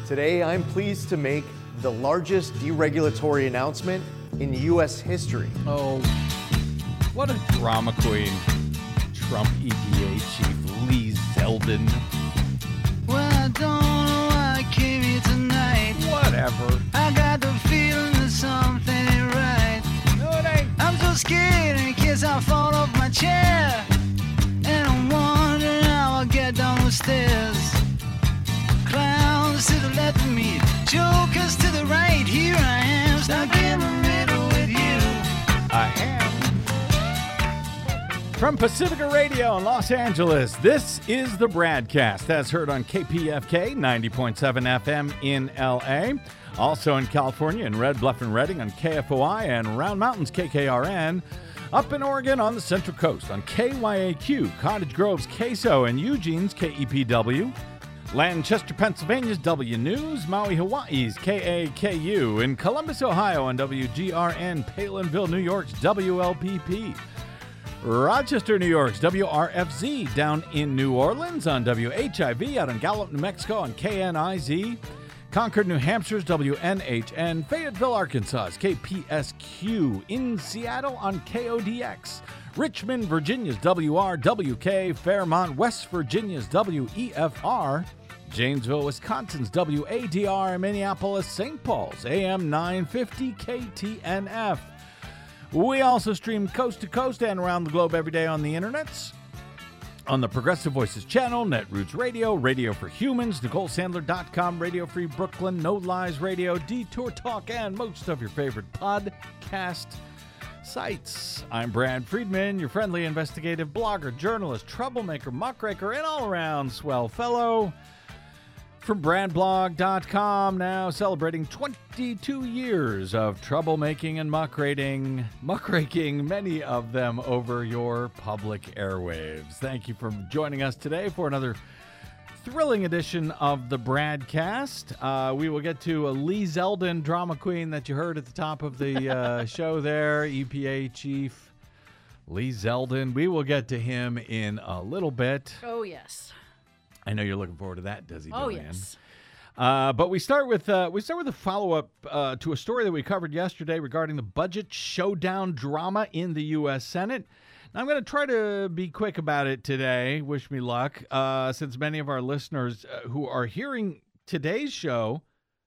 Today, I'm pleased to make the largest deregulatory announcement in U.S. history. Oh, what a drama queen. Trump EPA chief Lee Zeldin. Well, I don't know why I came here tonight. Whatever. I got the feeling that something ain't right. No, it ain't. I'm so scared in case I fall off my chair. And I'm wondering how I'll get down the stairs. Clowns to the left of me, jokers to the right. Here I am, stuck in the middle with you. I am. From Pacifica Radio in Los Angeles, this is the Bradcast, as heard on KPFK 90.7 FM in LA. Also in California in Red Bluff and Redding on KFOI and Round Mountains KKRN. Up in Oregon on the Central Coast on KYAQ, Cottage Grove's KSO, and Eugene's KEPW. Lancaster, Pennsylvania's W News, Maui, Hawaii's KAKU, in Columbus, Ohio on WGRN, Palinville, New York's WLPP, Rochester, New York's WRFZ, down in New Orleans on WHIV, out in Gallup, New Mexico on KNIZ, Concord, New Hampshire's WNHN, Fayetteville, Arkansas's KPSQ, in Seattle on KODX, Richmond, Virginia's WRWK, Fairmont, West Virginia's WEFR, Janesville, Wisconsin's WADR, Minneapolis, St. Paul's AM 950 KTNF. We also stream coast to coast and around the globe every day on the internets. On the Progressive Voices channel, Netroots Radio, Radio for Humans, NicoleSandler.com, Radio Free Brooklyn, No Lies Radio, Detour Talk, and most of your favorite podcast sites. I'm Brad Friedman, your friendly investigative blogger, journalist, troublemaker, muckraker, and all-around swell fellow. From BradBlog.com, now celebrating 22 years of troublemaking and muckraking, many of them over your public airwaves. Thank you for joining us today for another thrilling edition of the Bradcast. We will get to a Lee Zeldin, drama queen that you heard at the top of the show there, EPA chief Lee Zeldin. We will get to him in a little bit. Oh, yes. I know you're looking forward to that, Desi Oh, Joanne. yes. But we start with a follow-up to a story that we covered yesterday regarding the budget showdown drama in the U.S. Senate. Now, I'm going to try to be quick about it today. Wish me luck, since many of our listeners who are hearing today's show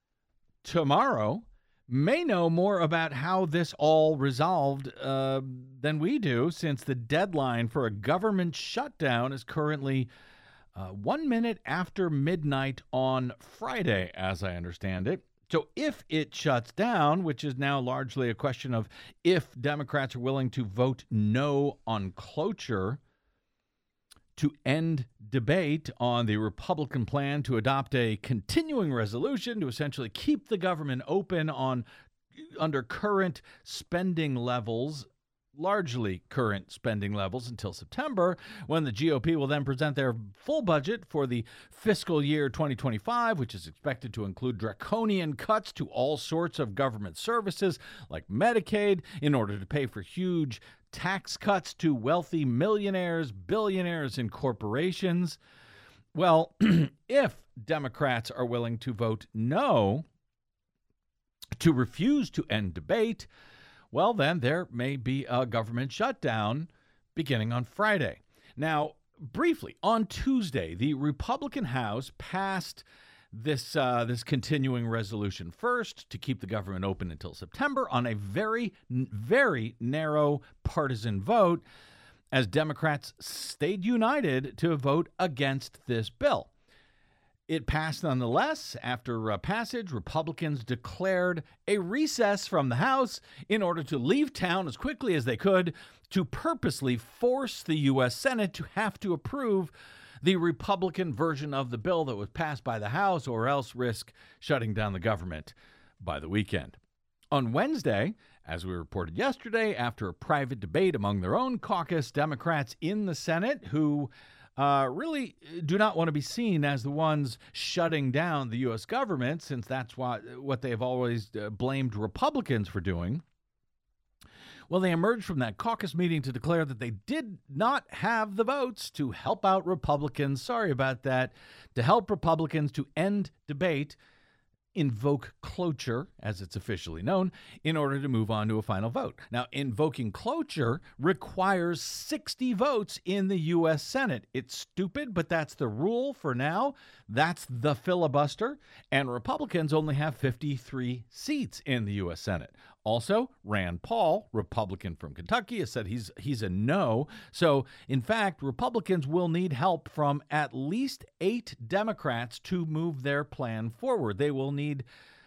tomorrow may know more about how this all resolved than we do, since the deadline for a government shutdown is currently 1 minute after midnight on Friday, as I understand it. So if it shuts down, which is now largely a question of if Democrats are willing to vote no on cloture to end debate on the Republican plan to adopt a continuing resolution to essentially keep the government open under current spending levels, largely current spending levels, until September, when the GOP will then present their full budget for the fiscal year 2025, which is expected to include draconian cuts to all sorts of government services like Medicaid in order to pay for huge tax cuts to wealthy millionaires, billionaires, and corporations. Well, if Democrats are willing to vote no, to refuse to end debate, well, then there may be a government shutdown beginning on Friday. Now, briefly, on Tuesday, the Republican House passed this continuing resolution first to keep the government open until September on a very, very narrow partisan vote, as Democrats stayed united to vote against this bill. It passed nonetheless. After passage, Republicans declared a recess from the House in order to leave town as quickly as they could to purposely force the U.S. Senate to have to approve the Republican version of the bill that was passed by the House, or else risk shutting down the government by the weekend. On Wednesday, as we reported yesterday, after a private debate among their own caucus, Democrats in the Senate who really do not want to be seen as the ones shutting down the U.S. government, since that's what they've always blamed Republicans for doing. Well, they emerged from that caucus meeting to declare that they did not have the votes to help out Republicans. Sorry about that. To help Republicans to end debate invoke cloture, as it's officially known, in order to move on to a final vote. Now, invoking cloture requires 60 votes in the U.S. Senate. It's stupid, but that's the rule for now. That's the filibuster, and Republicans only have 53 seats in the U.S. Senate. Also, Rand Paul, Republican from Kentucky, has said he's a no. So, in fact, Republicans will need help from at least 8 Democrats to move their plan forward. They will need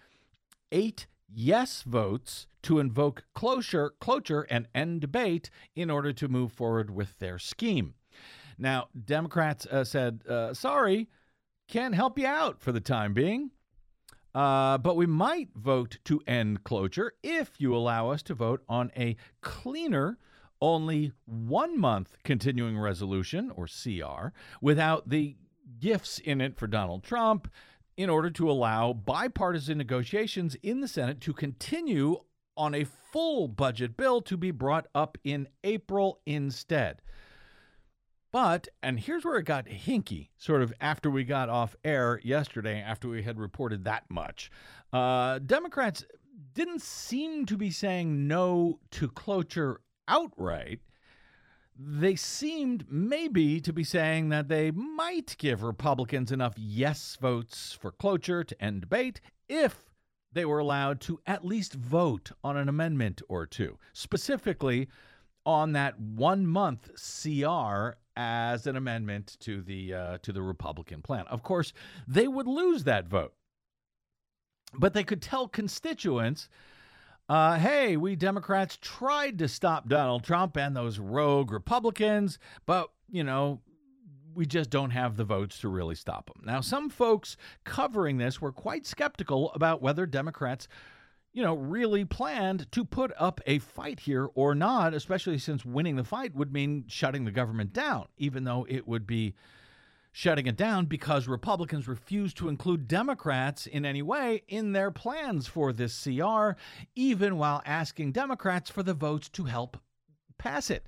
8 yes votes to invoke cloture and end debate in order to move forward with their scheme. Now, Democrats said, sorry, can't help you out for the time being. But we might vote to end cloture if you allow us to vote on a cleaner, only 1-month continuing resolution, or CR, without the gifts in it for Donald Trump, in order to allow bipartisan negotiations in the Senate to continue on a full budget bill to be brought up in April instead. But, and here's where it got hinky, sort of after we got off air yesterday, after we had reported that much. Democrats didn't seem to be saying no to cloture outright. They seemed maybe to be saying that they might give Republicans enough yes votes for cloture to end debate if they were allowed to at least vote on an amendment or two, specifically on that 1-month CR as an amendment to the Republican plan. Of course, they would lose that vote, but they could tell constituents, hey, we Democrats tried to stop Donald Trump and those rogue Republicans, but, we just don't have the votes to really stop them. Now, some folks covering this were quite skeptical about whether Democrats really planned to put up a fight here or not, especially since winning the fight would mean shutting the government down, even though it would be shutting it down because Republicans refused to include Democrats in any way in their plans for this CR, even while asking Democrats for the votes to help pass it.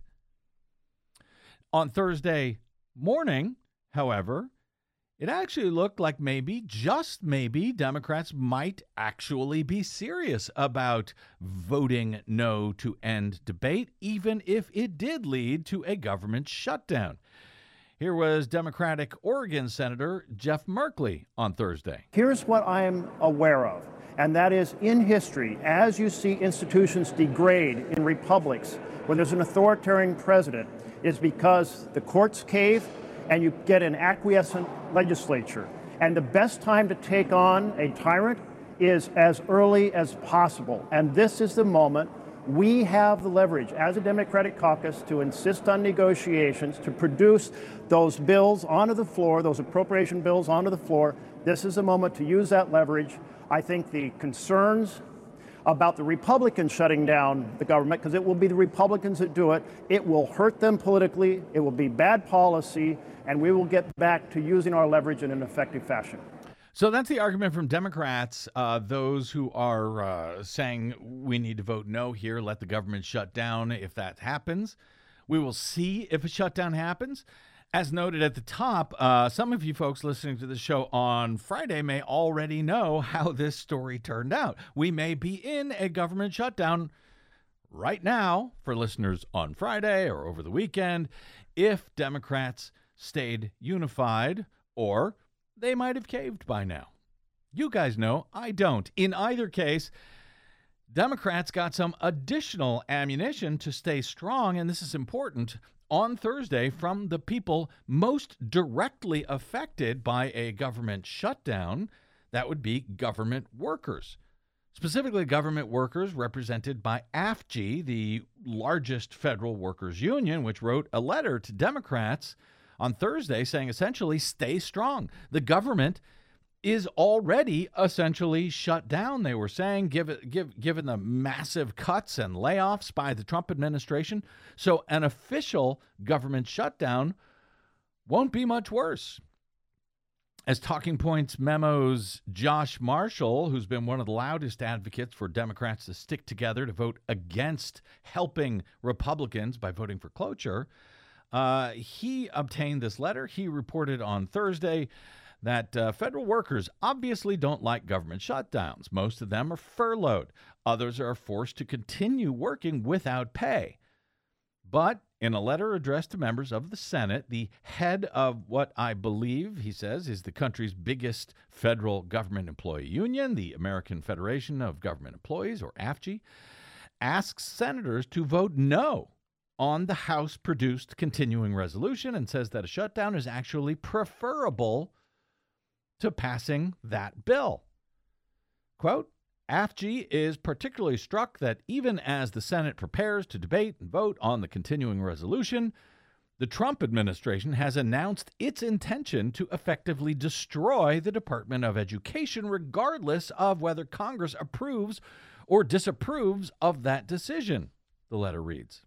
On Thursday morning, however, it actually looked like maybe, just maybe, Democrats might actually be serious about voting no to end debate, even if it did lead to a government shutdown. Here was Democratic Oregon Senator Jeff Merkley on Thursday. Here's what I am aware of, and that is in history, as you see institutions degrade in republics, when there's an authoritarian president, it's because the courts cave and you get an acquiescent legislature. And the best time to take on a tyrant is as early as possible. And this is the moment we have the leverage as a Democratic caucus to insist on negotiations, to produce those bills onto the floor, those appropriation bills onto the floor. This is the moment to use that leverage. I think the concerns about the Republicans shutting down the government, because it will be the Republicans that do it, it will hurt them politically, it will be bad policy, and we will get back to using our leverage in an effective fashion. So that's the argument from Democrats, those who are saying we need to vote no here, let the government shut down if that happens. We will see if a shutdown happens. As noted at the top, some of you folks listening to the show on Friday may already know how this story turned out. We may be in a government shutdown right now for listeners on Friday or over the weekend if Democrats stayed unified, or they might have caved by now. You guys know, I don't. In either case, Democrats got some additional ammunition to stay strong, and this is important, on Thursday from the people most directly affected by a government shutdown. That would be government workers. Specifically, government workers represented by AFG, the largest federal workers union, which wrote a letter to Democrats on Thursday saying essentially, stay strong. The government is already essentially shut down, they were saying, given the massive cuts and layoffs by the Trump administration. So an official government shutdown won't be much worse. As Talking Points Memo's Josh Marshall, who's been one of the loudest advocates for Democrats to stick together to vote against helping Republicans by voting for cloture, he obtained this letter. He reported on Thursday that federal workers obviously don't like government shutdowns. Most of them are furloughed. Others are forced to continue working without pay. But in a letter addressed to members of the Senate, the head of what I believe, he says, is the country's biggest federal government employee union, the American Federation of Government Employees, or AFGE, asks senators to vote no on the House-produced continuing resolution and says that a shutdown is actually preferable to passing that bill. Quote, AFGE is particularly struck that even as the Senate prepares to debate and vote on the continuing resolution, the Trump administration has announced its intention to effectively destroy the Department of Education, regardless of whether Congress approves or disapproves of that decision, the letter reads.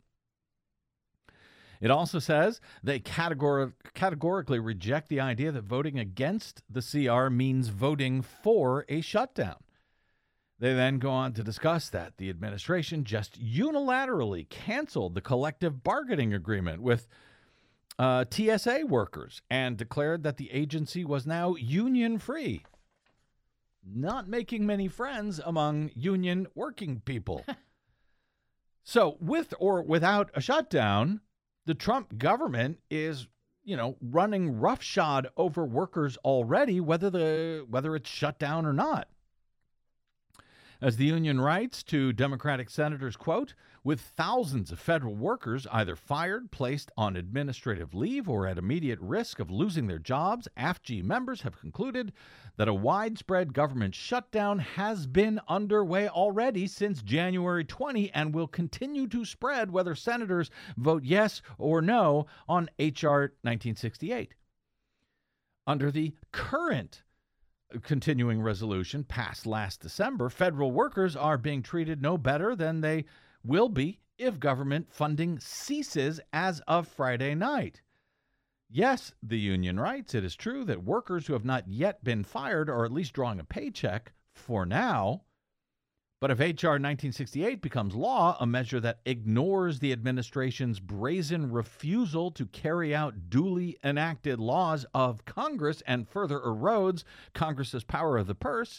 It also says they categorically reject the idea that voting against the CR means voting for a shutdown. They then go on to discuss that the administration just unilaterally canceled the collective bargaining agreement with TSA workers and declared that the agency was now union-free, not making many friends among union working people. So with or without a shutdown, the Trump government is, running roughshod over workers already, whether it's shut down or not. As the union writes to Democratic senators, quote, with thousands of federal workers either fired, placed on administrative leave, or at immediate risk of losing their jobs, AFGE members have concluded that a widespread government shutdown has been underway already since January 20 and will continue to spread whether senators vote yes or no on H.R. 1968. Under the current continuing resolution passed last December, federal workers are being treated no better than they will be if government funding ceases as of Friday night. Yes, the union writes, it is true that workers who have not yet been fired are at least drawing a paycheck for now. But if H.R. 1968 becomes law, a measure that ignores the administration's brazen refusal to carry out duly enacted laws of Congress and further erodes Congress's power of the purse,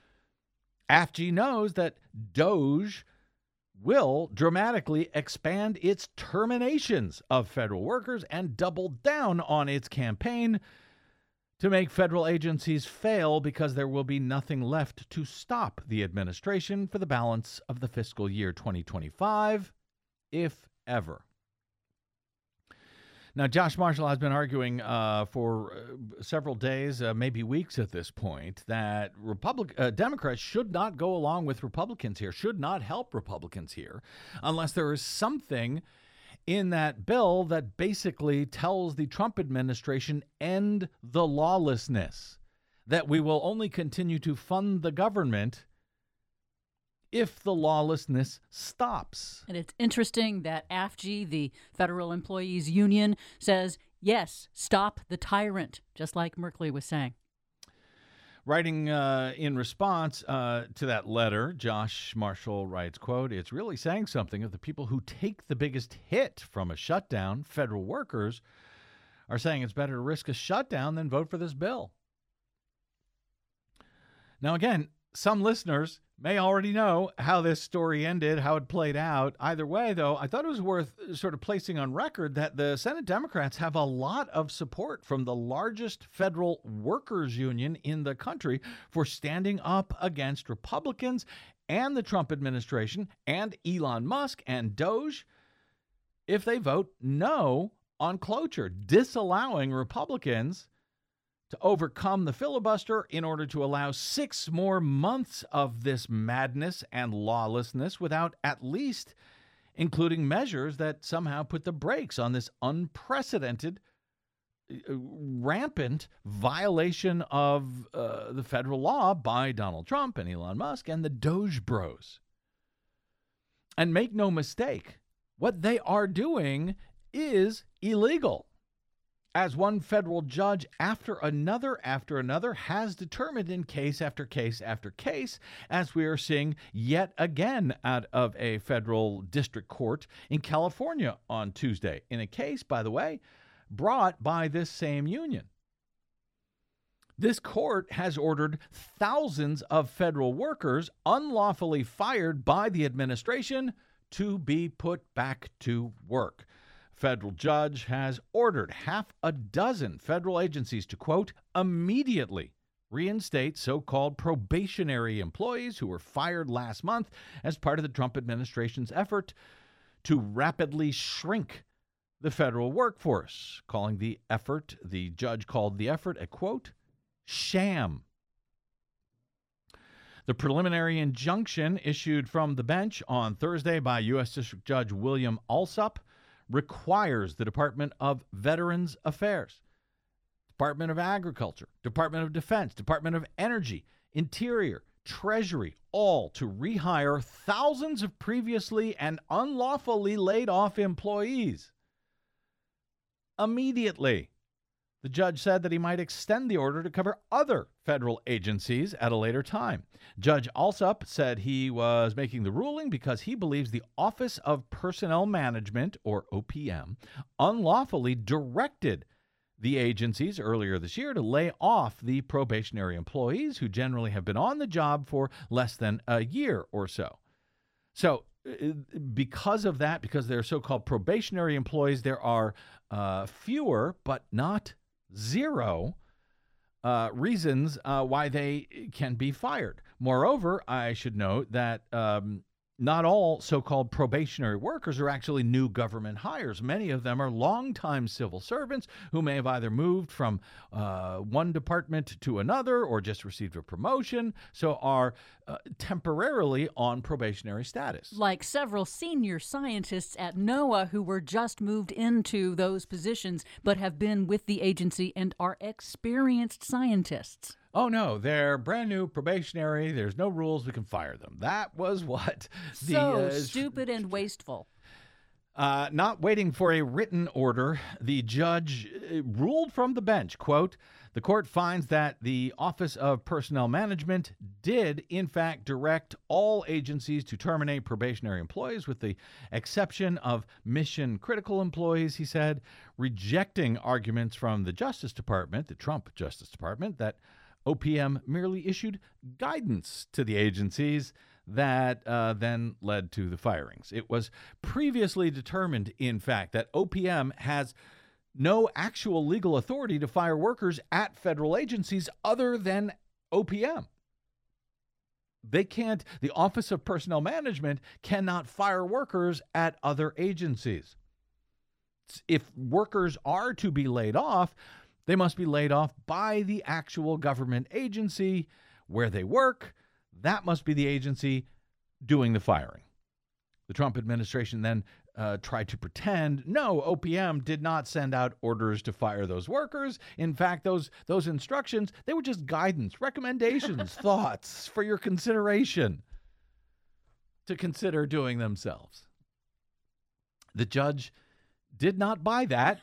AFGE knows that DOGE will dramatically expand its terminations of federal workers and double down on its campaign to make federal agencies fail because there will be nothing left to stop the administration for the balance of the fiscal year 2025, if ever. Now, Josh Marshall has been arguing for several days, maybe weeks at this point, that Democrats should not go along with Republicans here, should not help Republicans here, unless there is something in that bill that basically tells the Trump administration, end the lawlessness, that we will only continue to fund the government if the lawlessness stops. And it's interesting that AFGE, the Federal Employees Union, says, yes, stop the tyrant, just like Merkley was saying. Writing in response to that letter, Josh Marshall writes, quote, it's really saying something if the people who take the biggest hit from a shutdown, federal workers, are saying it's better to risk a shutdown than vote for this bill. Now, again, some listeners may already know how this story ended, how it played out. Either way, though, I thought it was worth sort of placing on record that the Senate Democrats have a lot of support from the largest federal workers union in the country for standing up against Republicans and the Trump administration and Elon Musk and DOGE if they vote no on cloture, disallowing Republicans to overcome the filibuster in order to allow 6 more months of this madness and lawlessness without at least including measures that somehow put the brakes on this unprecedented, rampant violation of the federal law by Donald Trump and Elon Musk and the Doge Bros. And make no mistake, what they are doing is illegal, as one federal judge after another has determined in case after case after case, as we are seeing yet again out of a federal district court in California on Tuesday, in a case, by the way, brought by this same union. This court has ordered thousands of federal workers unlawfully fired by the administration to be put back to work. Federal judge has ordered half a dozen federal agencies to, quote, immediately reinstate so-called probationary employees who were fired last month as part of the Trump administration's effort to rapidly shrink the federal workforce, the judge called the effort a, quote, sham. The preliminary injunction issued from the bench on Thursday by U.S. District Judge William Alsup requires the Department of Veterans Affairs, Department of Agriculture, Department of Defense, Department of Energy, Interior, Treasury, all to rehire thousands of previously and unlawfully laid off employees immediately. The judge said that he might extend the order to cover other federal agencies at a later time. Judge Alsup said he was making the ruling because he believes the Office of Personnel Management, or OPM, unlawfully directed the agencies earlier this year to lay off the probationary employees who generally have been on the job for less than a year or so. So, because of that, because they're so-called probationary employees, there are fewer, but not zero, reasons why they can be fired. Moreover, I should note that not all so-called probationary workers are actually new government hires. Many of them are longtime civil servants who may have either moved from one department to another or just received a promotion, so are temporarily on probationary status. Like several senior scientists at NOAA who were just moved into those positions but have been with the agency and are experienced scientists. Oh, no, they're brand new probationary. There's no rules. We can fire them. That was what So stupid and wasteful. Not waiting for a written order, the judge ruled from the bench, quote, the court finds that the Office of Personnel Management did, in fact, direct all agencies to terminate probationary employees with the exception of mission-critical employees, he said, rejecting arguments from the Justice Department, the Trump Justice Department, that OPM merely issued guidance to the agencies that then led to the firings. It was previously determined, in fact, that OPM has no actual legal authority to fire workers at federal agencies other than OPM. They can't, the Office of Personnel Management cannot fire workers at other agencies. If workers are to be laid off, they must be laid off by the actual government agency where they work. That must be the agency doing the firing. The Trump administration then tried to pretend, no, OPM did not send out orders to fire those workers. In fact, those instructions, they were just guidance, recommendations, thoughts for your consideration to consider doing themselves. The judge did not buy that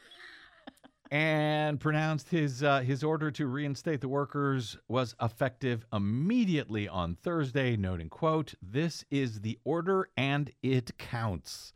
and pronounced his order to reinstate the workers was effective immediately on Thursday, noting, quote, this is the order and it counts.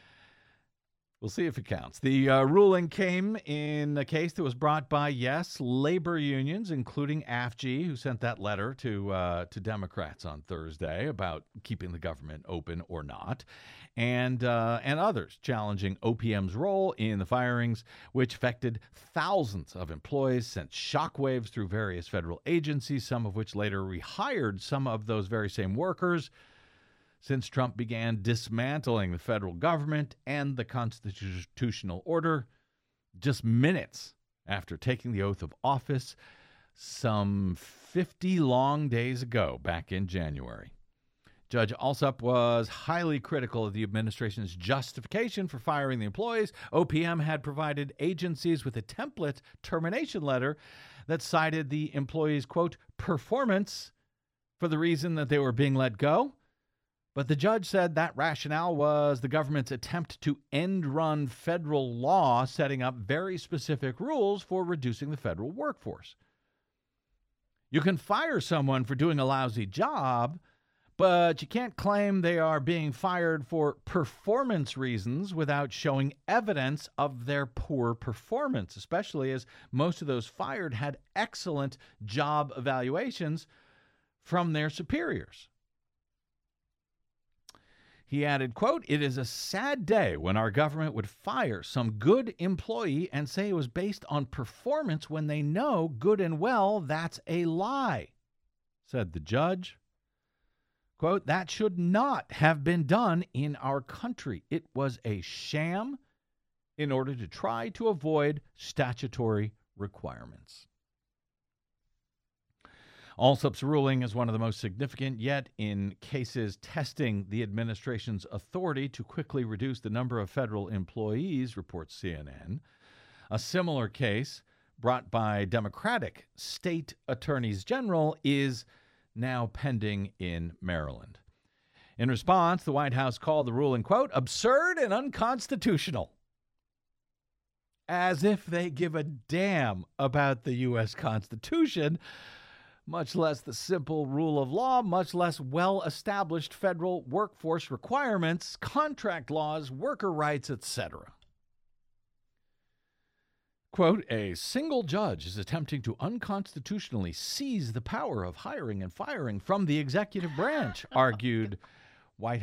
We'll see if it counts. The ruling came in a case that was brought by, yes, labor unions, including AFG, who sent that letter to Democrats on Thursday about keeping the government open or not, and others challenging OPM's role in the firings, which affected thousands of employees, sent shockwaves through various federal agencies, some of which later rehired some of those very same workers. Since Trump began dismantling the federal government and the constitutional order just minutes after taking the oath of office some 50 long days ago back in January. Judge Alsup was highly critical of the administration's justification for firing the employees. OPM had provided agencies with a template termination letter that cited the employees' quote, performance for the reason that they were being let go. But the judge said that rationale was the government's attempt to end-run federal law, setting up very specific rules for reducing the federal workforce. You can fire someone for doing a lousy job, But you can't claim they are being fired for performance reasons without showing evidence of their poor performance, especially as most of those fired had excellent job evaluations from their superiors. He added, quote, "It is a sad day when our government would fire some good employee and say it was based on performance when they know good and well that's a lie," said the judge. Quote, "That should not have been done in our country. It was a sham in order to try to avoid statutory requirements." Alsup's ruling is one of the most significant yet in cases testing the administration's authority to quickly reduce the number of federal employees, reports CNN. A similar case brought by Democratic state attorneys general is now pending in Maryland. In response, the White House called the ruling, quote, "absurd and unconstitutional." As if they give a damn about the U.S. Constitution, much less the simple rule of law, much less well-established federal workforce requirements, contract laws, worker rights, etc. Quote, "A single judge is attempting to unconstitutionally seize the power of hiring and firing from the executive branch," argued White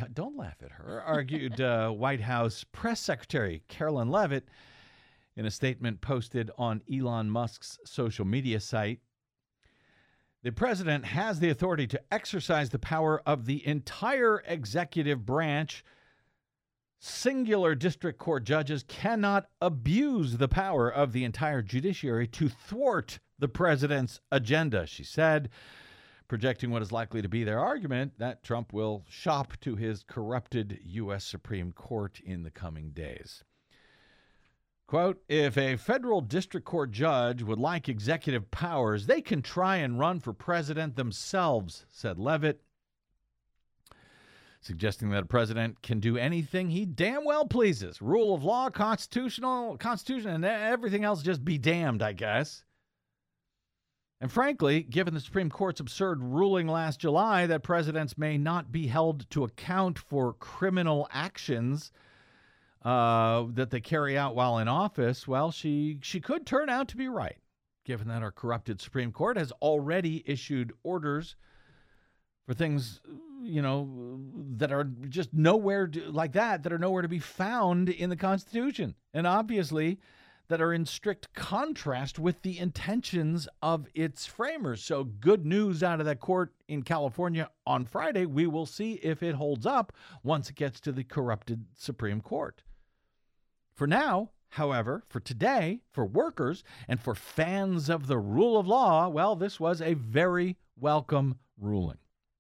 House Press Secretary Carolyn Leavitt in a statement posted on Elon Musk's social media site. "The president has the authority to exercise the power of the entire executive branch. Singular district court judges cannot abuse the power of the entire judiciary to thwart the president's agenda," she said, projecting what is likely to be their argument that Trump will shop to his corrupted U.S. Supreme Court in the coming days. Quote, "If a federal district court judge would like executive powers, they can try and run for president themselves," said Leavitt, suggesting that a president can do anything he damn well pleases. Rule of law, constitution, and everything else just be damned, I guess. And frankly, given the Supreme Court's absurd ruling last July that presidents may not be held to account for criminal actions that they carry out while in office, well, she could turn out to be right, given that our corrupted Supreme Court has already issued orders for things, that are just nowhere that are nowhere to be found in the Constitution, and obviously that are in strict contrast with the intentions of its framers. So good news out of that court in California on Friday. We will see if it holds up once it gets to the corrupted Supreme Court. For now, however, for today, for workers and for fans of the rule of law, well, this was a very welcome ruling.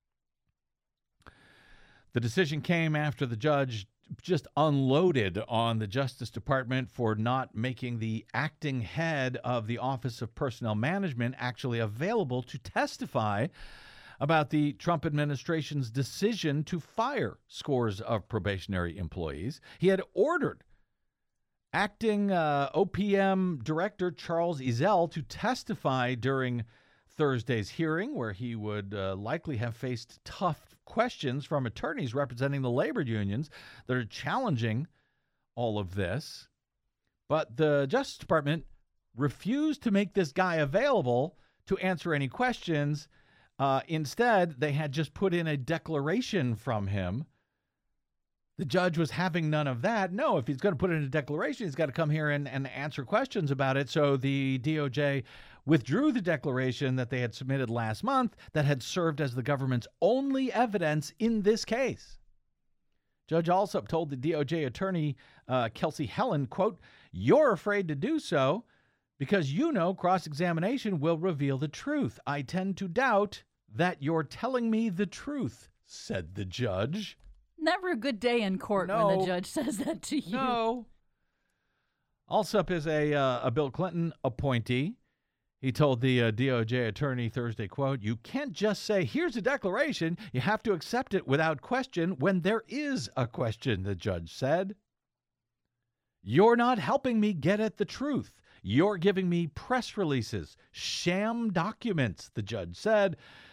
The decision came after the judge just unloaded on the Justice Department for not making the acting head of the Office of Personnel Management actually available to testify about the Trump administration's decision to fire scores of probationary employees. He had ordered acting OPM Director Charles Ezell to testify during Thursday's hearing, where he would likely have faced tough questions from attorneys representing the labor unions that are challenging all of this. But the Justice Department refused to make this guy available to answer any questions. Instead, they had just put in a declaration from him. The judge was having none of that. No, if he's going to put in a declaration, he's got to come here and answer questions about it. So the DOJ withdrew the declaration that they had submitted last month that had served as the government's only evidence in this case. Judge Alsup told the DOJ attorney, Kelsey Helen, quote, "You're afraid to do so because cross-examination will reveal the truth. I tend to doubt that you're telling me the truth," said the judge. Never a good day in court when the judge says that to you. No. Alsup is a Bill Clinton appointee. He told the DOJ attorney Thursday, quote, "You can't just say, here's a declaration. You have to accept it without question when there is a question," the judge said. "You're not helping me get at the truth. You're giving me press releases, sham documents," the judge said,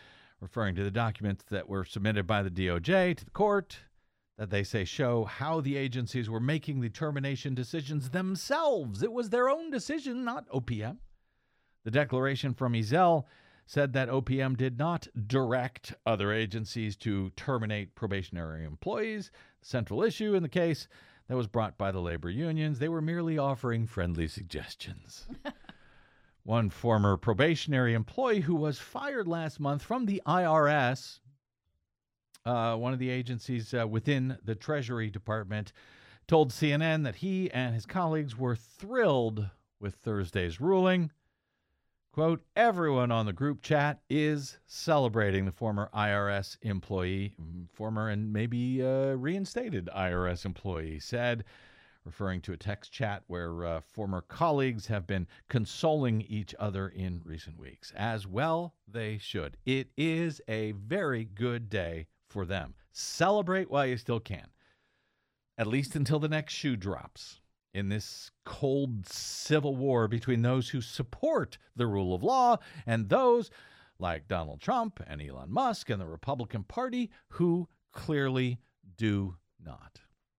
referring to the documents that were submitted by the DOJ to the court that they say show how the agencies were making the termination decisions themselves. It was their own decision, not OPM. The declaration from Ezell said that OPM did not direct other agencies to terminate probationary employees. The central issue in the case that was brought by the labor unions, they were merely offering friendly suggestions. One former probationary employee who was fired last month from the IRS, one of the agencies within the Treasury Department, told CNN that he and his colleagues were thrilled with Thursday's ruling. Quote, everyone on the group chat is celebrating the former IRS employee, former and maybe reinstated IRS employee said, referring to a text chat where former colleagues have been consoling each other in recent weeks. As well they should. It is a very good day for them. Celebrate while you still can, at least until the next shoe drops in this cold civil war between those who support the rule of law and those like Donald Trump and Elon Musk and the Republican Party who clearly do not.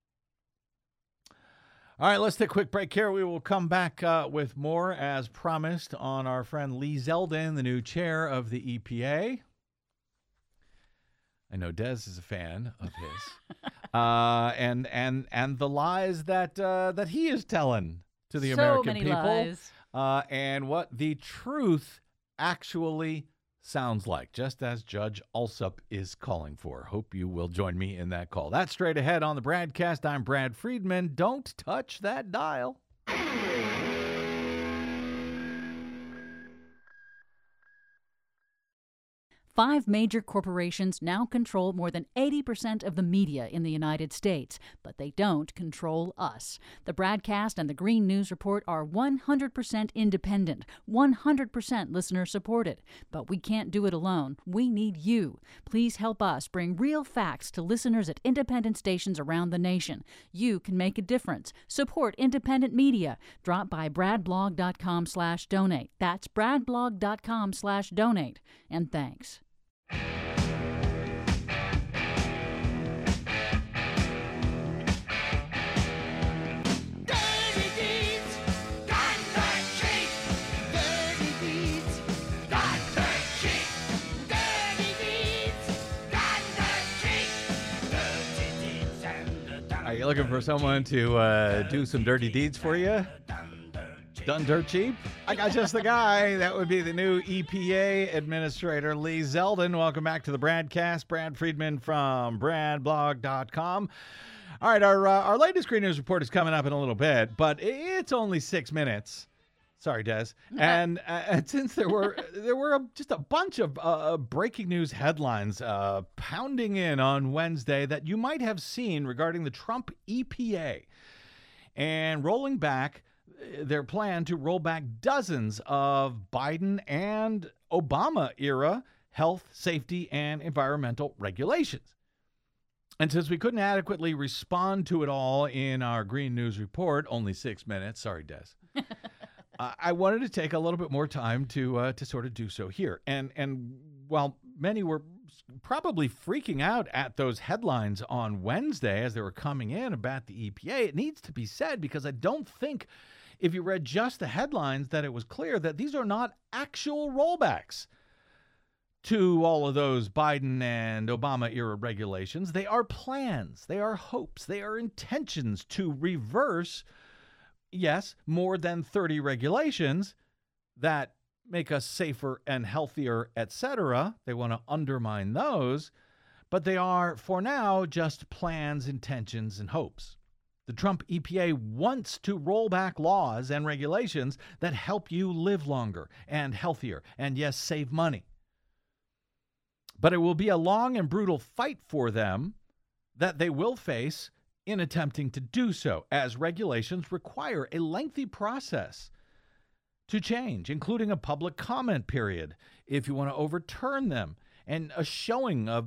All right, let's take a quick break here. We will come back with more, as promised, on our friend Lee Zeldin, the new chair of the EPA. I know Des is a fan of his, and the lies that he is telling to the American people, lies. And what the truth actually sounds like, just as Judge Alsup is calling for. Hope you will join me in that call. That's straight ahead on the Bradcast. I'm Brad Friedman. Don't touch that dial. 5 major corporations now control more than 80% of the media in the United States, but they don't control us. The Bradcast and the Green News Report are 100% independent, 100% listener-supported. But we can't do it alone. We need you. Please help us bring real facts to listeners at independent stations around the nation. You can make a difference. Support independent media. Drop by bradblog.com/donate. That's bradblog.com/donate. And thanks. Are you looking for someone to do some dirty deeds for you? Done dirt cheap? I got just the guy. That would be the new EPA Administrator, Lee Zeldin. Welcome back to the Bradcast. Brad Friedman from bradblog.com. All right, our latest Green News Report is coming up in a little bit, but it's only 6 minutes. Sorry, Des. And since there were just a bunch of breaking news headlines pounding in on Wednesday that you might have seen regarding the Trump EPA and rolling back their plan to roll back dozens of Biden and Obama-era health, safety, and environmental regulations. And since we couldn't adequately respond to it all in our Green News Report, only 6 minutes, sorry, Des, I wanted to take a little bit more time to sort of do so here. And while many were probably freaking out at those headlines on Wednesday as they were coming in about the EPA, it needs to be said, because I don't think if you read just the headlines that it was clear that these are not actual rollbacks to all of those Biden and Obama-era regulations. They are plans. They are hopes. They are intentions to reverse, yes, more than 30 regulations that make us safer and healthier, etc. They want to undermine those, but they are, for now, just plans, intentions, and hopes. The Trump EPA wants to roll back laws and regulations that help you live longer and healthier and, yes, save money. But it will be a long and brutal fight for them that they will face in attempting to do so, as regulations require a lengthy process to change, including a public comment period if you want to overturn them, and a showing of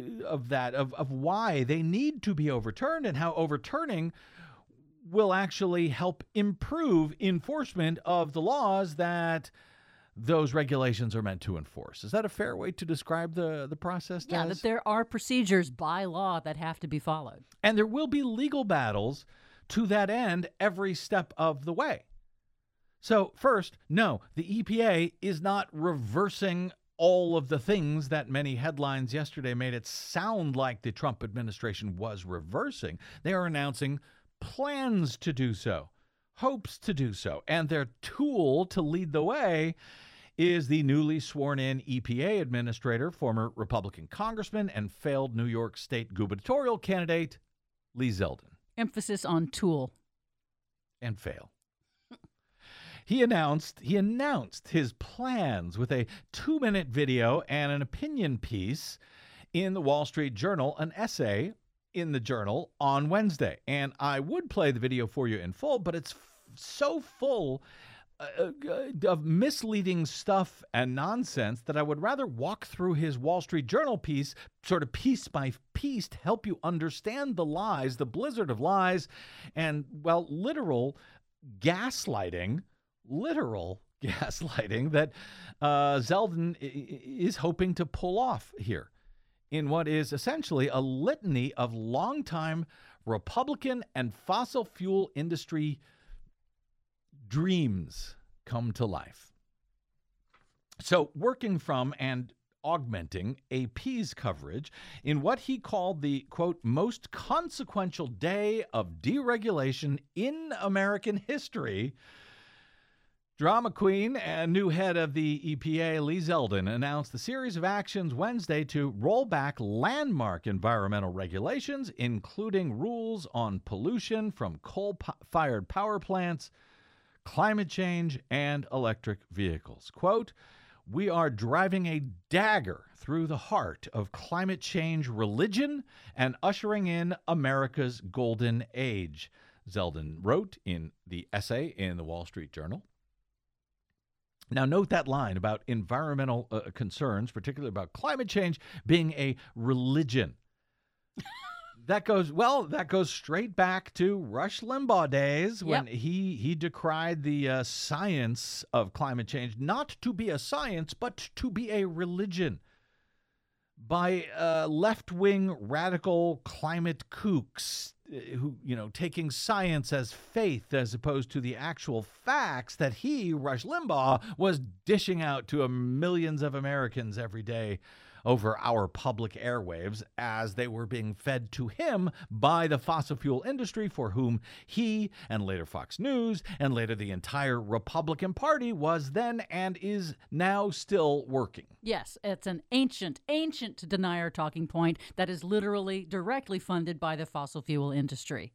why they need to be overturned and how overturning will actually help improve enforcement of the laws that those regulations are meant to enforce. Is that a fair way to describe the process, Des? Yeah, that there are procedures by law that have to be followed. And there will be legal battles to that end every step of the way. So first, no, the EPA is not reversing all of the things that many headlines yesterday made it sound like the Trump administration was reversing. They are announcing plans to do so, hopes to do so, and their tool to lead the way is the newly sworn-in EPA administrator, former Republican congressman and failed New York State gubernatorial candidate Lee Zeldin. Emphasis on tool. And fail. He announced his plans with a 2-minute video and an opinion piece in the Wall Street Journal, an essay in the Journal on Wednesday. And I would play the video for you in full, but it's so full of misleading stuff and nonsense that I would rather walk through his Wall Street Journal piece, sort of piece by piece, to help you understand the lies, the blizzard of lies, and, well, literal gaslighting that Zeldin is hoping to pull off here in what is essentially a litany of longtime Republican and fossil fuel industry dreams come to life. So, working from and augmenting AP's coverage in what he called the, quote, most consequential day of deregulation in American history, drama queen and new head of the EPA, Lee Zeldin, announced a series of actions Wednesday to roll back landmark environmental regulations, including rules on pollution from coal-fired power plants, climate change, and electric vehicles. Quote, we are driving a dagger through the heart of climate change religion and ushering in America's golden age, Zeldin wrote in the essay in the Wall Street Journal. Now, note that line about environmental concerns, particularly about climate change, being a religion. That goes straight back to Rush Limbaugh days when he decried the science of climate change not to be a science, but to be a religion by left-wing radical climate kooks who, taking science as faith as opposed to the actual facts that he, Rush Limbaugh, was dishing out to millions of Americans every day over our public airwaves as they were being fed to him by the fossil fuel industry, for whom he and later Fox News and later the entire Republican Party was then and is now still working. Yes, it's an ancient denier talking point that is literally directly funded by the fossil fuel industry.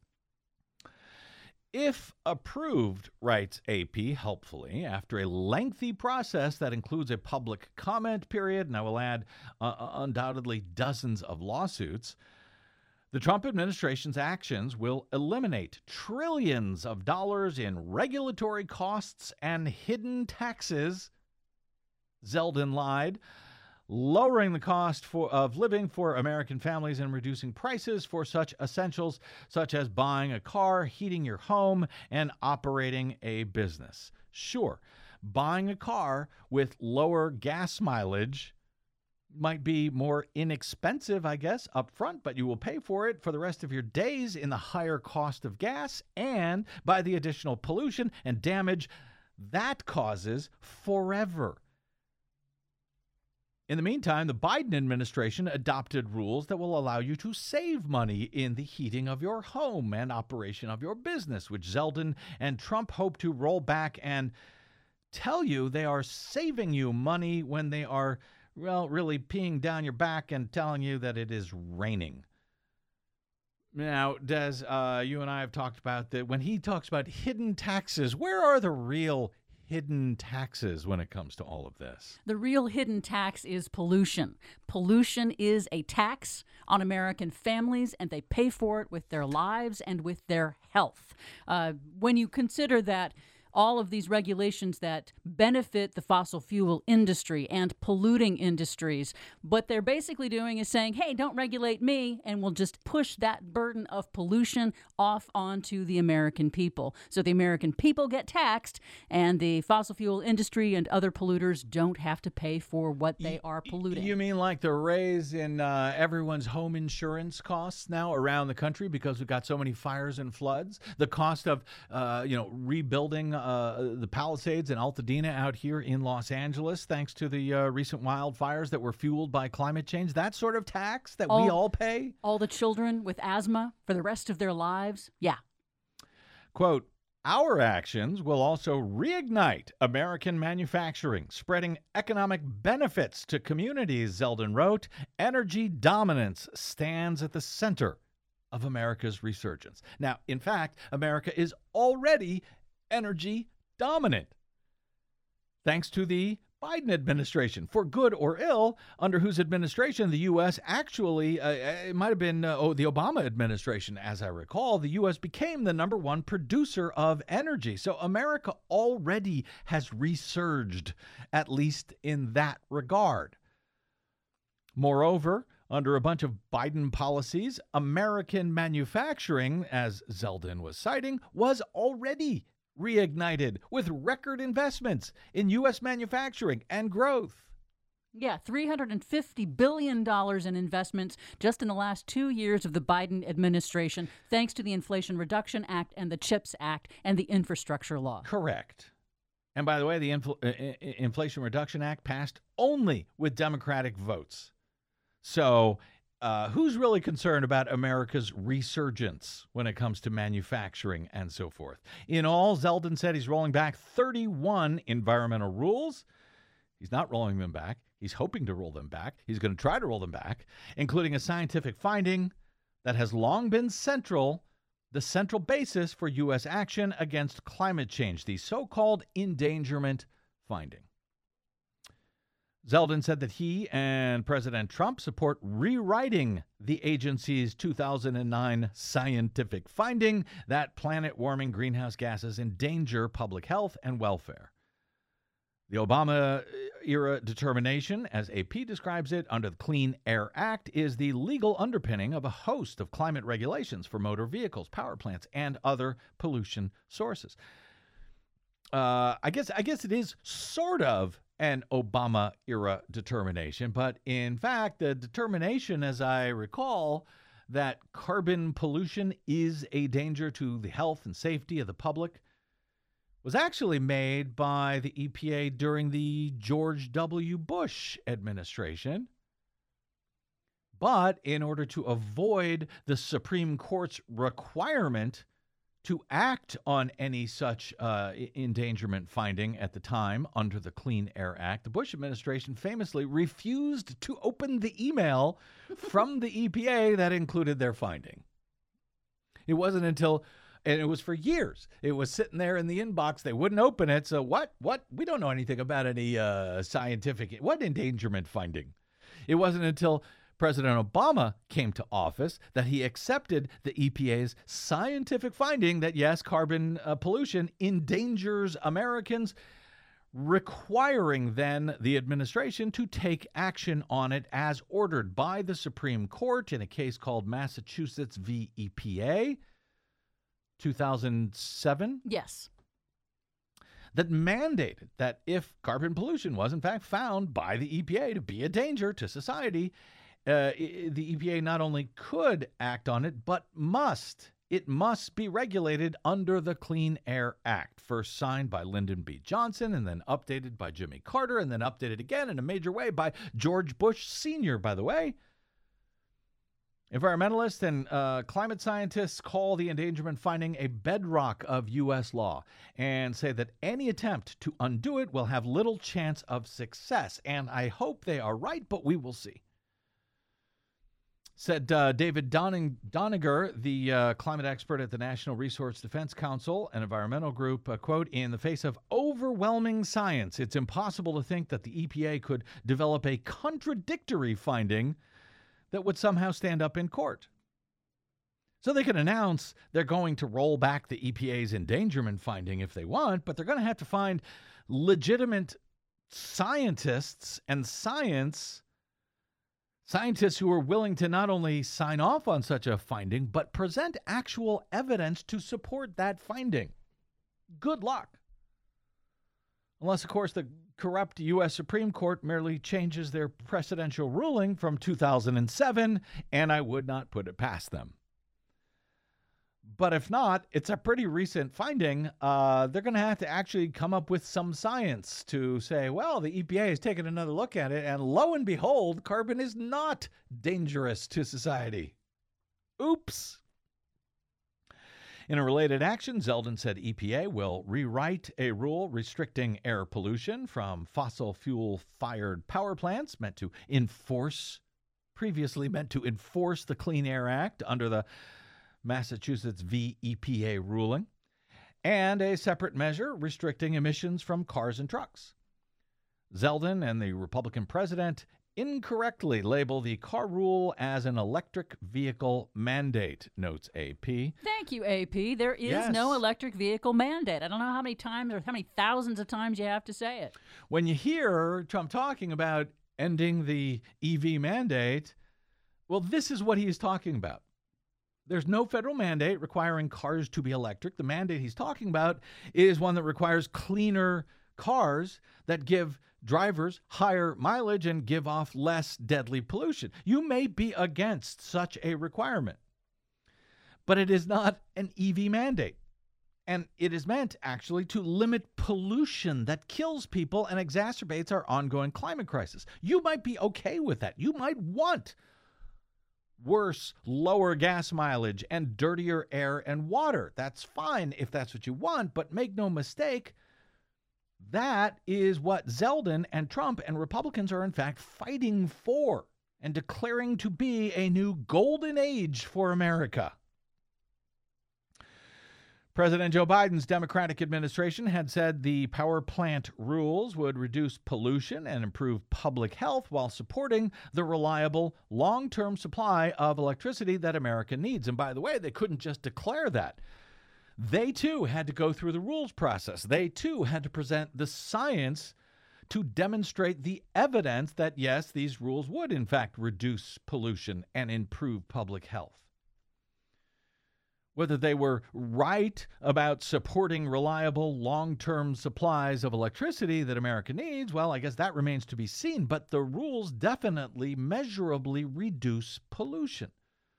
If approved, writes AP helpfully, after a lengthy process that includes a public comment period, and I will add undoubtedly dozens of lawsuits, the Trump administration's actions will eliminate trillions of dollars in regulatory costs and hidden taxes, Zeldin lied, lowering the cost of living for American families and reducing prices for such essentials such as buying a car, heating your home, and operating a business. Sure, buying a car with lower gas mileage might be more inexpensive, I guess, up front, but you will pay for it for the rest of your days in the higher cost of gas and by the additional pollution and damage that causes forever. In the meantime, the Biden administration adopted rules that will allow you to save money in the heating of your home and operation of your business, which Zeldin and Trump hope to roll back and tell you they are saving you money when they are, well, really peeing down your back and telling you that it is raining. Now, Des, you and I have talked about that. When he talks about hidden taxes, where are the real hidden taxes when it comes to all of this? The real hidden tax is pollution. Pollution is a tax on American families, and they pay for it with their lives and with their health. When you consider that all of these regulations that benefit the fossil fuel industry and polluting industries. What they're basically doing is saying, hey, don't regulate me, and we'll just push that burden of pollution off onto the American people. So the American people get taxed, and the fossil fuel industry and other polluters don't have to pay for what they are polluting. You mean like the raise in everyone's home insurance costs now around the country because we've got so many fires and floods? The cost of, rebuilding the Palisades and Altadena out here in Los Angeles, thanks to the recent wildfires that were fueled by climate change. That sort of tax that we all pay. All the children with asthma for the rest of their lives. Yeah. Quote, our actions will also reignite American manufacturing, spreading economic benefits to communities, Zeldin wrote. Energy dominance stands at the center of America's resurgence. Now, in fact, America is already energy dominant, thanks to the Biden administration, for good or ill, under whose administration the U.S. actually, it might have been the Obama administration, as I recall, the U.S. became the number one producer of energy. So America already has resurged, at least in that regard. Moreover, under a bunch of Biden policies, American manufacturing, as Zeldin was citing, was already reignited with record investments in U.S. manufacturing and growth. Yeah, $350 billion in investments just in the last 2 years of the Biden administration, thanks to the Inflation Reduction Act and the CHIPS Act and the Infrastructure Law. Correct. And by the way, the Inflation Reduction Act passed only with Democratic votes. So who's really concerned about America's resurgence when it comes to manufacturing and so forth? In all, Zeldin said he's rolling back 31 environmental rules. He's not rolling them back. He's hoping to roll them back. He's going to try to roll them back, including a scientific finding that has long been the central basis for U.S. action against climate change, the so-called endangerment finding. Zeldin said that he and President Trump support rewriting the agency's 2009 scientific finding that planet-warming greenhouse gases endanger public health and welfare. The Obama-era determination, as AP describes it, under the Clean Air Act, is the legal underpinning of a host of climate regulations for motor vehicles, power plants, and other pollution sources. I guess it is sort of an Obama-era determination, but in fact, the determination, as I recall, that carbon pollution is a danger to the health and safety of the public was actually made by the EPA during the George W. Bush administration. But in order to avoid the Supreme Court's requirement to act on any such endangerment finding at the time under the Clean Air Act, the Bush administration famously refused to open the email from the EPA that included their finding. It wasn't until, and it was for years, it was sitting there in the inbox. They wouldn't open it. So what? We don't know anything about any scientific, what endangerment finding? It wasn't until President Obama came to office that he accepted the EPA's scientific finding that, yes, carbon pollution endangers Americans, requiring then the administration to take action on it as ordered by the Supreme Court in a case called Massachusetts v. EPA, 2007. Yes. That mandated that if carbon pollution was in fact found by the EPA to be a danger to society, the EPA not only could act on it, but it must be regulated under the Clean Air Act, first signed by Lyndon B. Johnson and then updated by Jimmy Carter and then updated again in a major way by George Bush Sr., by the way. Environmentalists and climate scientists call the endangerment finding a bedrock of U.S. law and say that any attempt to undo it will have little chance of success. And I hope they are right, but we will see. Said David Doniger, the climate expert at the National Resource Defense Council, an environmental group, quote, in the face of overwhelming science, it's impossible to think that the EPA could develop a contradictory finding that would somehow stand up in court. So they can announce they're going to roll back the EPA's endangerment finding if they want, but they're going to have to find legitimate scientists and scientists who are willing to not only sign off on such a finding, but present actual evidence to support that finding. Good luck. Unless, of course, the corrupt U.S. Supreme Court merely changes their precedential ruling from 2007, and I would not put it past them. But if not, it's a pretty recent finding. They're going to have to actually come up with some science to say, well, the EPA has taken another look at it, and lo and behold, carbon is not dangerous to society. Oops. In a related action, Zeldin said EPA will rewrite a rule restricting air pollution from fossil fuel-fired power plants previously meant to enforce the Clean Air Act under the Massachusetts v. EPA ruling, and a separate measure restricting emissions from cars and trucks. Zeldin and the Republican president incorrectly label the car rule as an electric vehicle mandate, notes AP. Thank you, AP. There is no electric vehicle mandate. I don't know how many times or how many thousands of times you have to say it. When you hear Trump talking about ending the EV mandate, well, this is what he is talking about. There's no federal mandate requiring cars to be electric. The mandate he's talking about is one that requires cleaner cars that give drivers higher mileage and give off less deadly pollution. You may be against such a requirement, but it is not an EV mandate. And it is meant actually to limit pollution that kills people and exacerbates our ongoing climate crisis. You might be okay with that. You might want worse, lower gas mileage and dirtier air and water. That's fine if that's what you want, but make no mistake, that is what Zeldin and Trump and Republicans are in fact fighting for and declaring to be a new golden age for America. President Joe Biden's Democratic administration had said the power plant rules would reduce pollution and improve public health while supporting the reliable, long-term supply of electricity that America needs. And by the way, they couldn't just declare that. They, too, had to go through the rules process. They, too, had to present the science to demonstrate the evidence that, yes, these rules would, in fact, reduce pollution and improve public health. Whether they were right about supporting reliable, long-term supplies of electricity that America needs, well, I guess that remains to be seen. But the rules definitely measurably reduce pollution.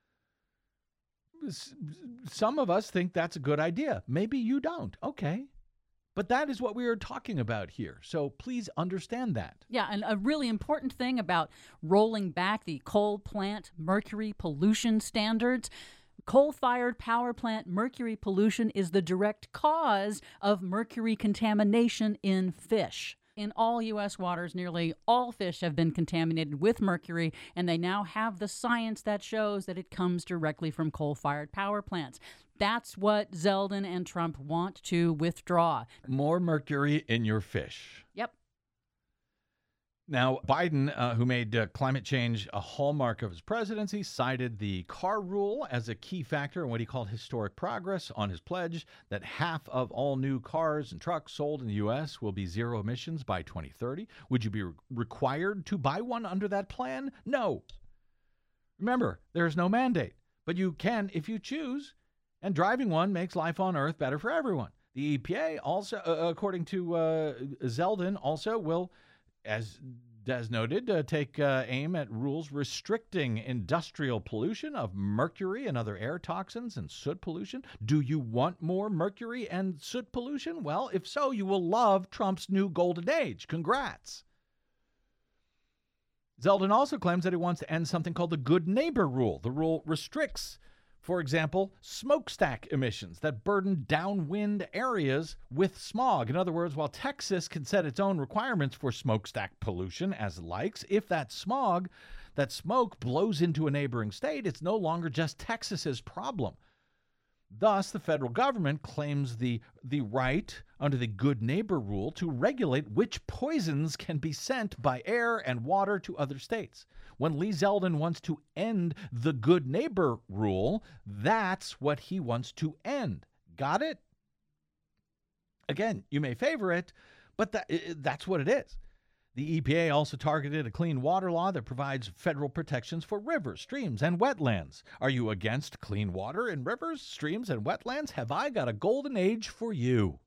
Some of us think that's a good idea. Maybe you don't. Okay. But that is what we are talking about here. So please understand that. Yeah, and a really important thing about rolling back the coal plant mercury pollution standards. Coal-fired power plant mercury pollution is the direct cause of mercury contamination in fish. In all U.S. waters, nearly all fish have been contaminated with mercury, and they now have the science that shows that it comes directly from coal-fired power plants. That's what Zeldin and Trump want to withdraw. More mercury in your fish. Yep. Now, Biden, who made climate change a hallmark of his presidency, cited the car rule as a key factor in what he called historic progress on his pledge that half of all new cars and trucks sold in the U.S. will be zero emissions by 2030. Would you be required to buy one under that plan? No. Remember, there is no mandate, but you can if you choose, and driving one makes life on Earth better for everyone. The EPA also, according to Zeldin, also will, as noted, take aim at rules restricting industrial pollution of mercury and other air toxins and soot pollution. Do you want more mercury and soot pollution? Well, if so, you will love Trump's new golden age. Congrats. Zeldin also claims that he wants to end something called the Good Neighbor Rule. The rule restricts, for example, smokestack emissions that burden downwind areas with smog. In other words, while Texas can set its own requirements for smokestack pollution as it likes, if that smoke blows into a neighboring state, it's no longer just Texas's problem. Thus, the federal government claims the right under the Good Neighbor rule to regulate which poisons can be sent by air and water to other states. When Lee Zeldin wants to end the Good Neighbor rule, that's what he wants to end. Got it? Again, you may favor it, but that's what it is. The EPA also targeted a clean water law that provides federal protections for rivers, streams, and wetlands. Are you against clean water in rivers, streams, and wetlands? Have I got a golden age for you?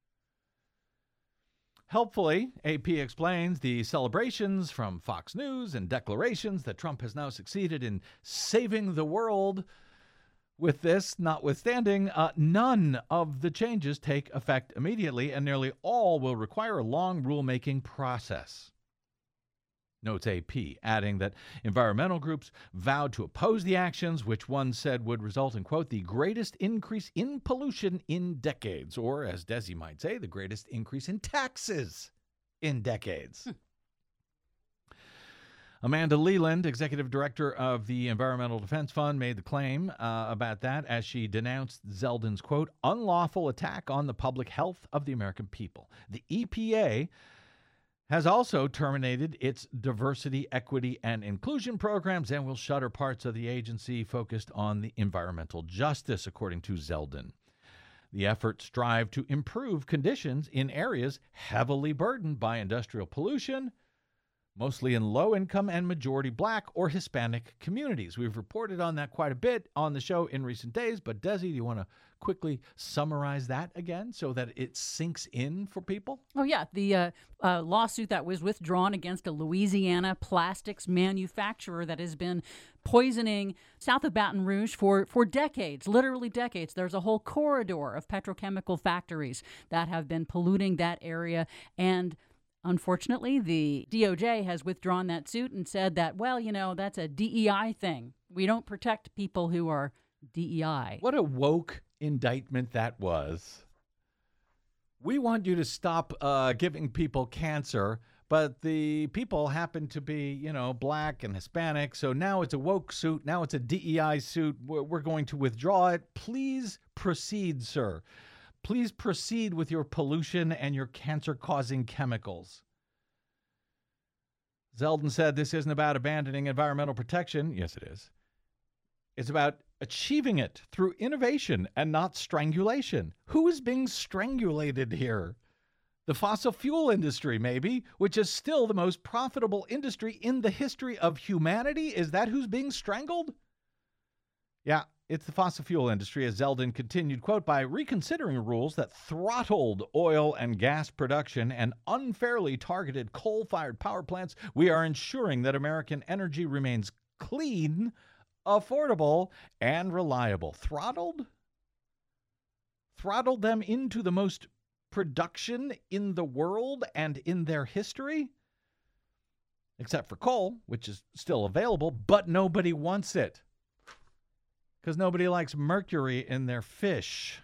Helpfully, AP explains the celebrations from Fox News and declarations that Trump has now succeeded in saving the world. With this notwithstanding, none of the changes take effect immediately, and nearly all will require a long rulemaking process. Notes AP, adding that environmental groups vowed to oppose the actions, which one said would result in, quote, the greatest increase in pollution in decades, or, as Desi might say, the greatest increase in taxes in decades. Amanda Leland, executive director of the Environmental Defense Fund, made the claim about that as she denounced Zeldin's, quote, unlawful attack on the public health of the American people. The EPA has also terminated its diversity, equity, and inclusion programs and will shutter parts of the agency focused on the environmental justice, according to Zeldin. The efforts strive to improve conditions in areas heavily burdened by industrial pollution, mostly in low-income and majority Black or Hispanic communities. We've reported on that quite a bit on the show in recent days, but Desi, do you want to quickly summarize that again so that it sinks in for people? Oh, yeah. The lawsuit that was withdrawn against a Louisiana plastics manufacturer that has been poisoning south of Baton Rouge for decades, literally decades. There's a whole corridor of petrochemical factories that have been polluting that area, and unfortunately, the DOJ has withdrawn that suit and said that, well, you know, that's a DEI thing. We don't protect people who are DEI. What a woke indictment that was. We want you to stop giving people cancer, but the people happen to be, you know, Black and Hispanic, so now it's a woke suit. Now it's a DEI suit. We're going to withdraw it. Please proceed, sir. Please proceed with your pollution and your cancer-causing chemicals. Zeldin said this isn't about abandoning environmental protection. Yes, it is. It's about achieving it through innovation and not strangulation. Who is being strangulated here? The fossil fuel industry, maybe, which is still the most profitable industry in the history of humanity. Is that who's being strangled? Yeah. It's the fossil fuel industry, as Zeldin continued, quote, by reconsidering rules that throttled oil and gas production and unfairly targeted coal-fired power plants, we are ensuring that American energy remains clean, affordable, and reliable. Throttled? Throttled them into the most production in the world and in their history? Except for coal, which is still available, but nobody wants it. Because nobody likes mercury in their fish.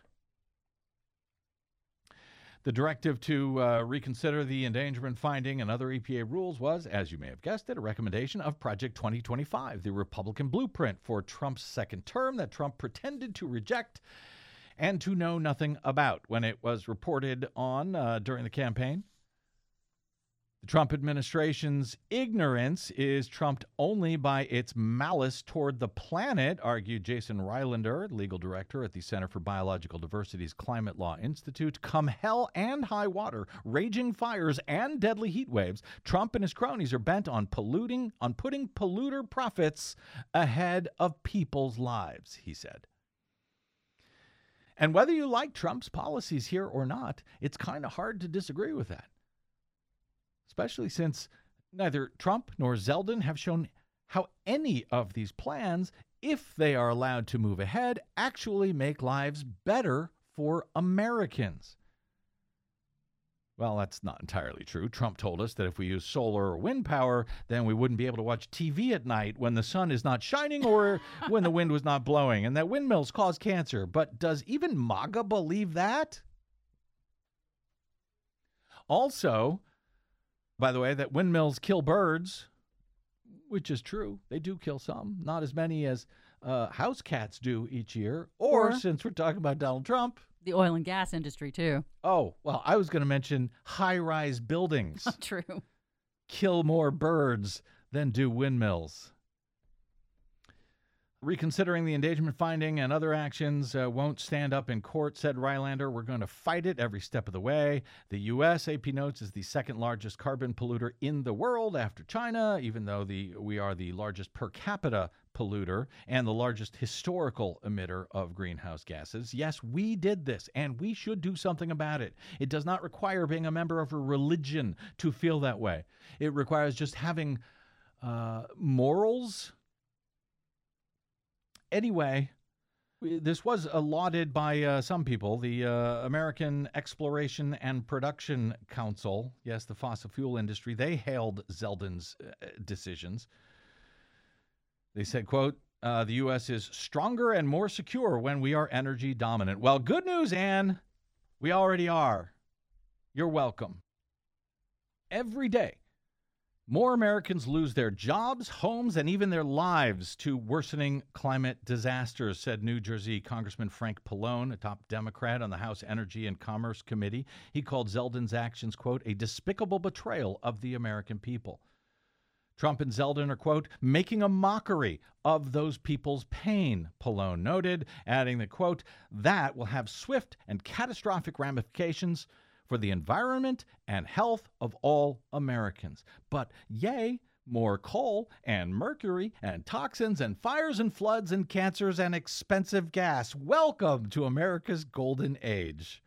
The directive to reconsider the endangerment finding and other EPA rules was, as you may have guessed it, a recommendation of Project 2025, the Republican blueprint for Trump's second term that Trump pretended to reject and to know nothing about when it was reported on during the campaign. The Trump administration's ignorance is trumped only by its malice toward the planet, argued Jason Rylander, legal director at the Center for Biological Diversity's Climate Law Institute. Come hell and high water, raging fires, and deadly heat waves, Trump and his cronies are bent on putting polluter profits ahead of people's lives, he said. And whether you like Trump's policies here or not, it's kind of hard to disagree with that. Especially since neither Trump nor Zeldin have shown how any of these plans, if they are allowed to move ahead, actually make lives better for Americans. Well, that's not entirely true. Trump told us that if we use solar or wind power, then we wouldn't be able to watch TV at night when the sun is not shining or when the wind was not blowing, and that windmills cause cancer. But does even MAGA believe that? Also, by the way, that windmills kill birds. which is true. They do kill some, not as many as house cats do each year. Or since we're talking about Donald Trump, the oil and gas industry, too. Oh, well, I was going to mention high-rise buildings. True. Kill more birds than do windmills. Reconsidering the endangerment finding and other actions won't stand up in court, said Rylander. We're going to fight it every step of the way. The U.S., AP notes, is the second largest carbon polluter in the world after China, even though we are the largest per capita polluter and the largest historical emitter of greenhouse gases. Yes, we did this, and we should do something about it. It does not require being a member of a religion to feel that way. It requires just having morals. Anyway, this was lauded by some people. The American Exploration and Production Council, yes, the fossil fuel industry, they hailed Zeldin's decisions. They said, quote, the U.S. is stronger and more secure when we are energy dominant. Well, good news, Ann. We already are. You're welcome. Every day, more Americans lose their jobs, homes, and even their lives to worsening climate disasters, said New Jersey Congressman Frank Pallone, a top Democrat on the House Energy and Commerce Committee. He called Zeldin's actions, quote, a despicable betrayal of the American people. Trump and Zeldin are, quote, making a mockery of those people's pain, Pallone noted, adding that, quote, that will have swift and catastrophic ramifications for the environment and health of all Americans. But yay, more coal and mercury and toxins and fires and floods and cancers and expensive gas. Welcome to America's golden age.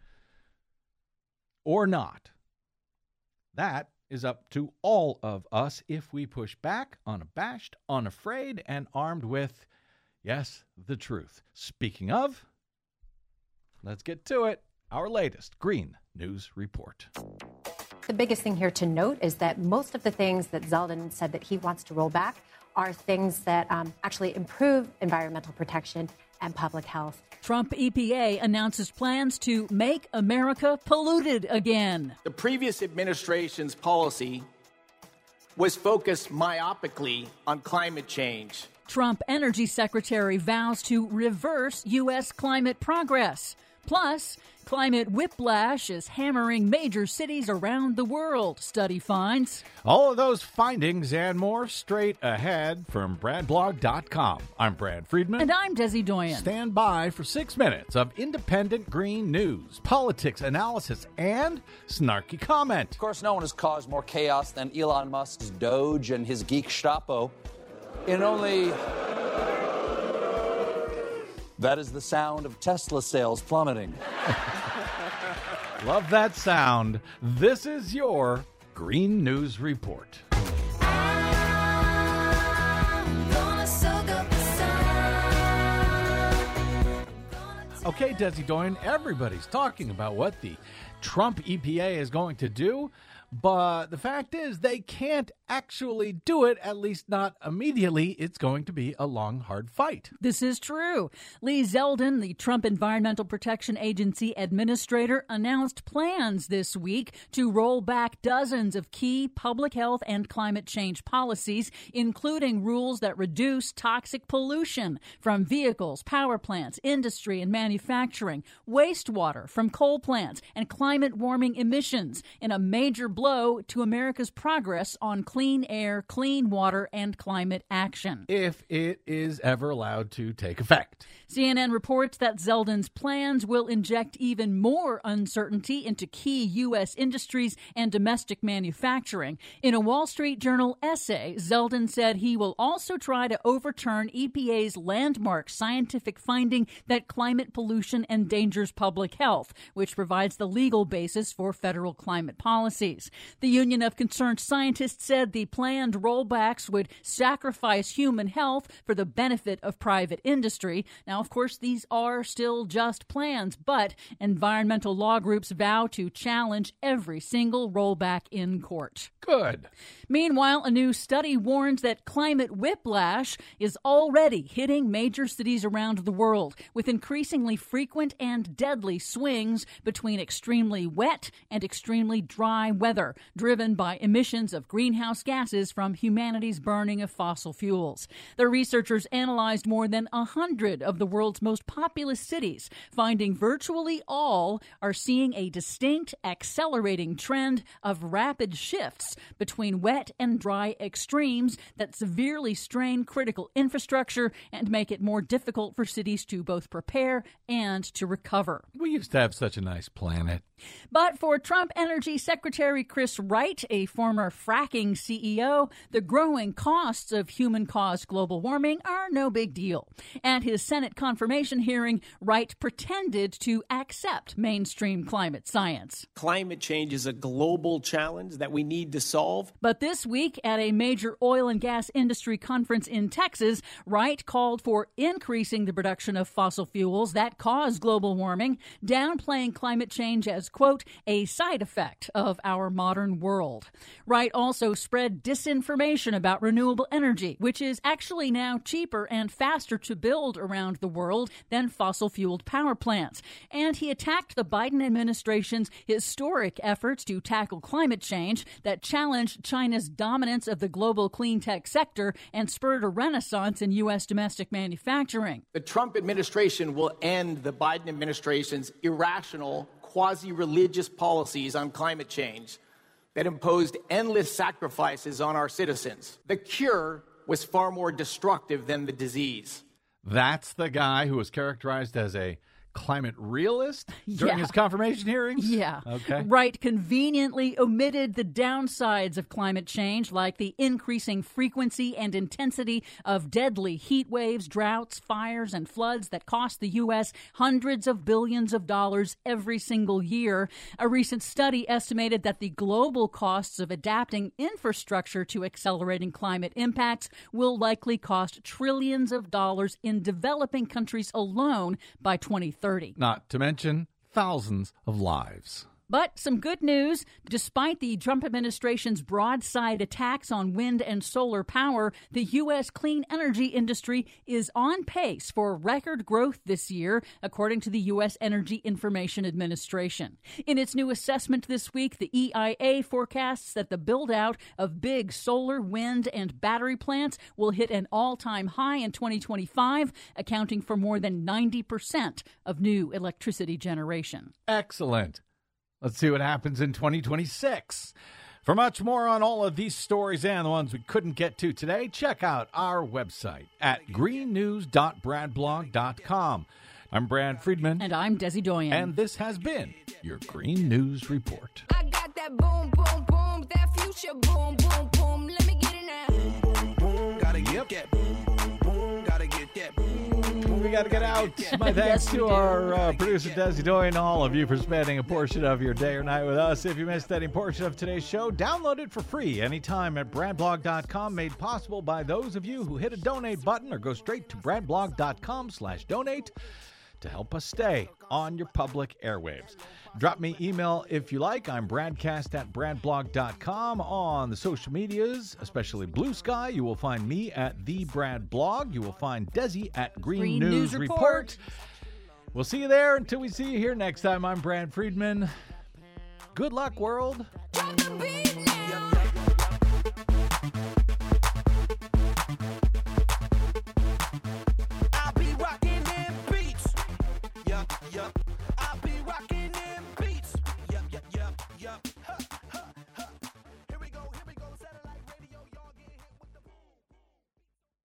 Or not. That is up to all of us if we push back, unabashed, unafraid, and armed with, yes, the truth. Speaking of, let's get to it. Our latest Green News Report. The biggest thing here to note is that most of the things that Zeldin said that he wants to roll back are things that actually improve environmental protection and public health. Trump EPA announces plans to make America polluted again. The previous administration's policy was focused myopically on climate change. Trump Energy Secretary vows to reverse U.S. climate progress. Plus, climate whiplash is hammering major cities around the world, study finds. All of those findings and more straight ahead from BradBlog.com. I'm Brad Friedman. And I'm Desi Doyen. Stand by for 6 minutes of independent green news, politics, analysis, and snarky comment. Of course, no one has caused more chaos than Elon Musk's Doge and his geek Gestapo. In only... That is the sound of Tesla sales plummeting. Love that sound. This is your Green News Report. Okay, Desi Doyen, everybody's talking about what the Trump EPA is going to do, but the fact is they can't actually do it, at least not immediately. It's going to be a long, hard fight. This is true. Lee Zeldin, the Trump Environmental Protection Agency administrator, announced plans this week to roll back dozens of key public health and climate change policies, including rules that reduce toxic pollution from vehicles, power plants, industry and manufacturing, wastewater from coal plants, and climate warming emissions in a major blow to America's progress on clean air, clean water, and climate action. If it is ever allowed to take effect. CNN reports that Zeldin's plans will inject even more uncertainty into key U.S. industries and domestic manufacturing. In a Wall Street Journal essay, Zeldin said he will also try to overturn EPA's landmark scientific finding that climate pollution endangers public health, which provides the legal basis for federal climate policies. The Union of Concerned Scientists said the planned rollbacks would sacrifice human health for the benefit of private industry. Now, of course, these are still just plans, but environmental law groups vow to challenge every single rollback in court. Good. Meanwhile, a new study warns that climate whiplash is already hitting major cities around the world, with increasingly frequent and deadly swings between extremely wet and extremely dry weather. weather, driven by emissions of greenhouse gases from humanity's burning of fossil fuels. The researchers analyzed more than 100 of the world's most populous cities, finding virtually all are seeing a distinct accelerating trend of rapid shifts between wet and dry extremes that severely strain critical infrastructure and make it more difficult for cities to both prepare and to recover. We used to have such a nice planet. But for Trump Energy Secretary Chris Wright, a former fracking CEO, the growing costs of human-caused global warming are no big deal. At his Senate confirmation hearing, Wright pretended to accept mainstream climate science. Climate change is a global challenge that we need to solve. But this week, at a major oil and gas industry conference in Texas, Wright called for increasing the production of fossil fuels that cause global warming, downplaying climate change as, quote, a side effect of our modern world. Wright also spread disinformation about renewable energy, which is actually now cheaper and faster to build around the world than fossil-fueled power plants. And he attacked the Biden administration's historic efforts to tackle climate change that challenged China's dominance of the global clean tech sector and spurred a renaissance in U.S. domestic manufacturing. The Trump administration will end the Biden administration's irrational, quasi-religious policies on climate change that imposed endless sacrifices on our citizens. The cure was far more destructive than the disease. That's the guy who was characterized as a climate realist during his confirmation hearings? Yeah. Okay. Wright conveniently omitted the downsides of climate change, like the increasing frequency and intensity of deadly heat waves, droughts, fires, and floods that cost the U.S. hundreds of billions of dollars every single year. A recent study estimated that the global costs of adapting infrastructure to accelerating climate impacts will likely cost trillions of dollars in developing countries alone by 2030. Not to mention thousands of lives. But some good news. Despite the Trump administration's broadside attacks on wind and solar power, the U.S. clean energy industry is on pace for record growth this year, according to the U.S. Energy Information Administration. In its new assessment this week, the EIA forecasts that the build-out of big solar, wind, and battery plants will hit an all-time high in 2025, accounting for more than 90% of new electricity generation. Excellent. Let's see what happens in 2026. For much more on all of these stories and the ones we couldn't get to today, check out our website at greennews.bradblog.com. I'm Brad Friedman. And I'm Desi Doyen. And this has been your Green News Report. I got that boom, boom, boom, that future boom, boom, boom. Let me get it now. Boom, boom, boom. Gotta get that boom, boom, boom. Gotta get that boom, boom, boom. We got to get out. My thanks to our producer, Desi Doyen, all of you for spending a portion of your day or night with us. If you missed any portion of today's show, download it for free anytime at bradblog.com, made possible by those of you who hit a donate button or go straight to bradblog.com/donate to help us stay on your public airwaves. Drop me email if you like. I'm bradcast@bradblog.com. On the social medias, especially Blue Sky, you will find me at The Brad Blog. You will find Desi at Green News Report. We'll see you there until we see you here next time. I'm Brad Friedman. Good luck, world. Drop the beat now.